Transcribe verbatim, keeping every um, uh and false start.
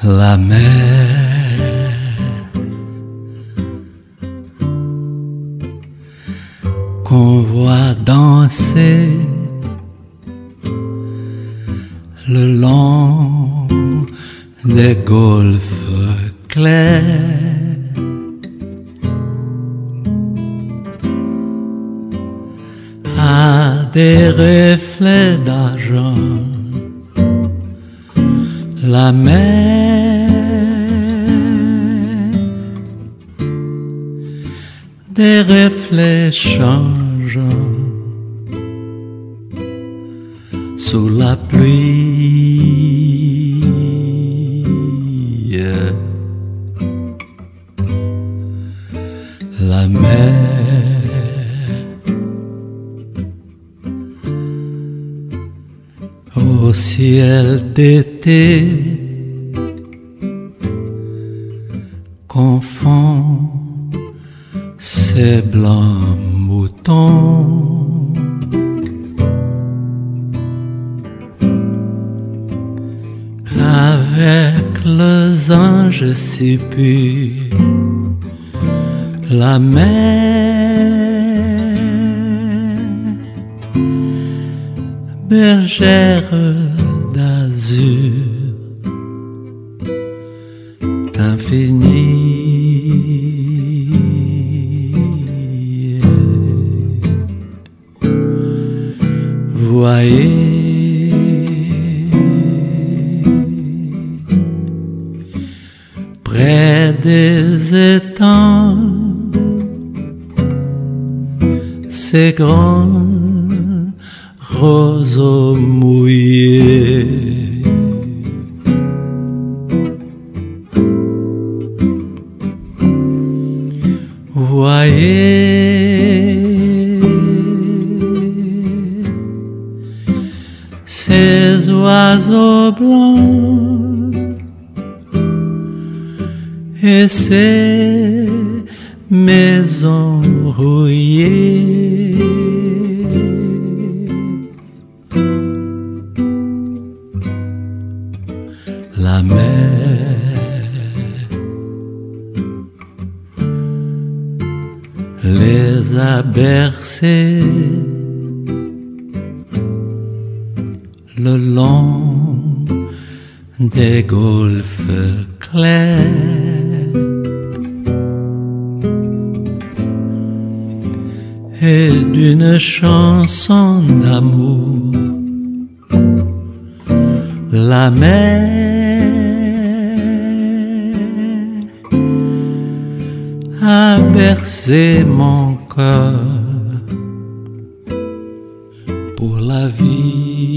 La mer qu'on voit danser le long des golfes clairs, à des reflets d'argent. La mer, des reflets changeants sous la pluie. La mer, au ciel d'été, confond ces blancs moutons avec les anges si purs. La mer, bergère d'azur infini. Voyez près des étangs ces grands roseaux mouillés. Voyez ces oiseaux blancs et ces maisons rouillées. La mer les a bercés le long des golfes clairs et d'une chanson d'amour. La mer a bercé mon cœur pour la vie.